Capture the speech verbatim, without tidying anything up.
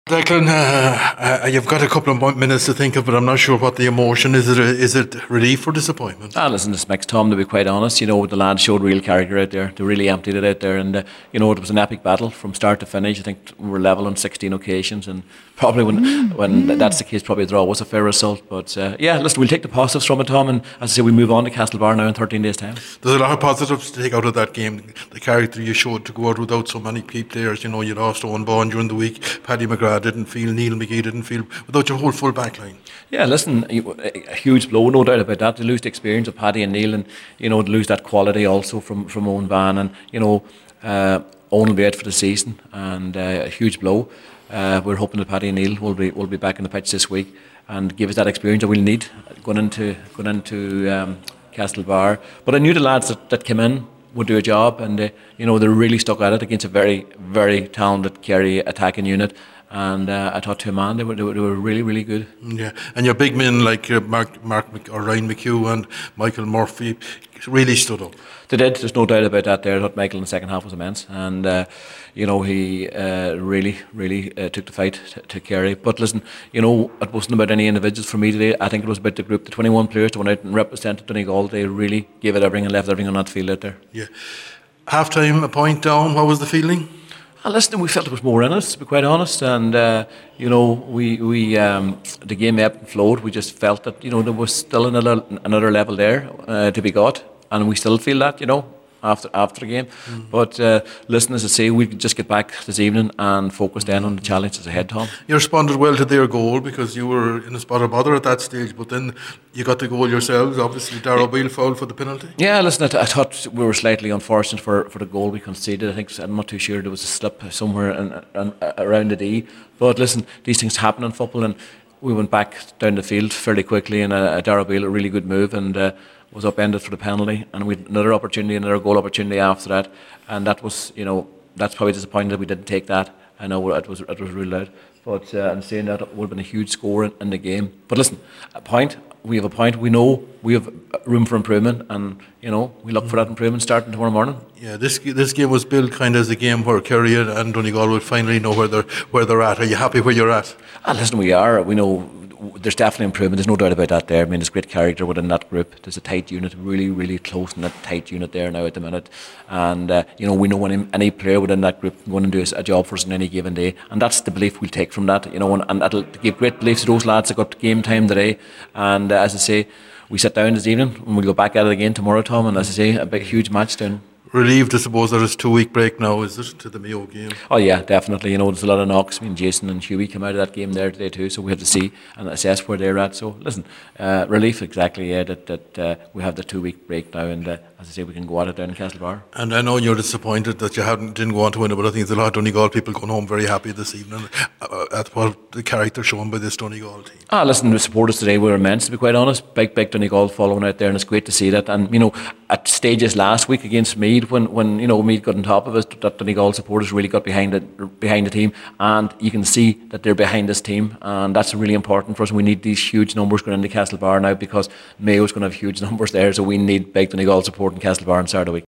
Declan, uh, uh, you've got a couple of mo- minutes to think of it. I'm not sure what the emotion is. It is it relief or disappointment? Ah, listen, it's mixed, Tom, to be quite honest. You know, the lads showed real character out there. They really emptied it out there. And, uh, you know, it was an epic battle from start to finish. I think we were level on sixteen occasions. And probably when when that's the case, probably a draw was a fair result. But, uh, yeah, listen, we'll take the positives from it, Tom. And as I say, we move on to Castlebar now in thirteen days' time. There's a lot of positives to take out of that game. The character you showed to go out without so many key players. You know, you lost Owen Bond during the week. Paddy McGrath didn't feel, Neil McGee didn't feel, without your whole full back line. Yeah, listen, a huge blow, no doubt about that. To lose the experience of Paddy and Neil, and you know, to lose that quality also from from Owen Van, and you know, uh, Owen will be out for the season, and uh, a huge blow. Uh, we're hoping that Paddy and Neil will be will be back in the pitch this week and give us that experience that we'll need going into going into um, Castlebar. But I knew the lads that, that came in would do a job, and uh, you know, they really stuck at it against a very very talented Kerry attacking unit. And uh, I thought to a man they were, they were they were really really good. Yeah, and your big men like uh, Mark Mark Mc, or Ryan McHugh and Michael Murphy really stood up. They did. There's no doubt about that. There, I thought Michael in the second half was immense, and uh, you know, he uh, really really uh, took the fight to, to Kerry. But listen, you know, it wasn't about any individuals for me today. I think it was about the group, the twenty-one players that went out and represented Donegal. They really gave it everything and left everything on that field out there. Yeah, half time, a point down. What was the feeling? And listen, we felt there was more in us, to be quite honest. And uh, you know, we we um, the game ebbed and flowed. We just felt that, you know, there was still another another level there uh, to be got, and we still feel that, you know, after after the game. Mm. But uh, listen, as I say, we just get back this evening and focus then on the challenges ahead, Tom. You responded well to their goal because you were in a spot of bother at that stage, but then you got the goal yourselves. Obviously, Darragh Beale fouled for the penalty. Yeah, listen, I, th- I thought we were slightly unfortunate for, for the goal we conceded. I think, I'm not too sure, there was a slip somewhere in, in, around the D. But listen, these things happen in football, and we went back down the field fairly quickly, and uh, Darragh Beale, a really good move, and uh, was upended for the penalty, and we had another opportunity, another goal opportunity after that, and that was, you know, that's probably disappointing that we didn't take that. I know it was it was ruled out, but uh, I'm saying that it would have been a huge score in, in the game. But listen, a point, we have a point. We know we have room for improvement, and you know, we look for that improvement starting tomorrow morning. Yeah, this this game was built kind of as a game where Kerry and Donegal would finally know where they're where they're at. Are you happy where you're at? Ah, listen, we are. We know there's definitely improvement. There's no doubt about that there. I mean, there's great character within that group. There's a tight unit, really, really close in that tight unit there now at the minute. And, uh, you know, we know any, any player within that group can go and do a job for us on any given day. And that's the belief we'll take from that, you know, and, and that'll give great belief to those lads that got game time today. And uh, as I say, we sit down this evening and we'll go back at it again tomorrow, Tom. And as I say, a big, huge match down. Relieved, I suppose, that it's two week break now, is it, to the Mayo game? Oh yeah, definitely. You know, there's a lot of knocks. I mean, Jason and Hughie came out of that game there today too, so we have to see and assess where they're at. So listen, uh, relief exactly. Yeah, that that uh, we have the two week break now, and uh, as I say, we can go at it down in Castlebar. And I know you're disappointed that you hadn't didn't go on to win it, but I think there's a lot of Donegal people going home very happy this evening uh, at what the character shown by this Donegal team. Ah, listen, the supporters today were immense, to be quite honest. Big, big Donegal following out there, and it's great to see that. And you know, at stages last week against Meath, when when you know Meath got on top of us, that Donegal supporters really got behind it, behind the team, and you can see that they're behind this team, and that's really important for us. We need these huge numbers going into Castlebar now because Mayo's going to have huge numbers there, so we need big Donegal support in Castlebar on Saturday week.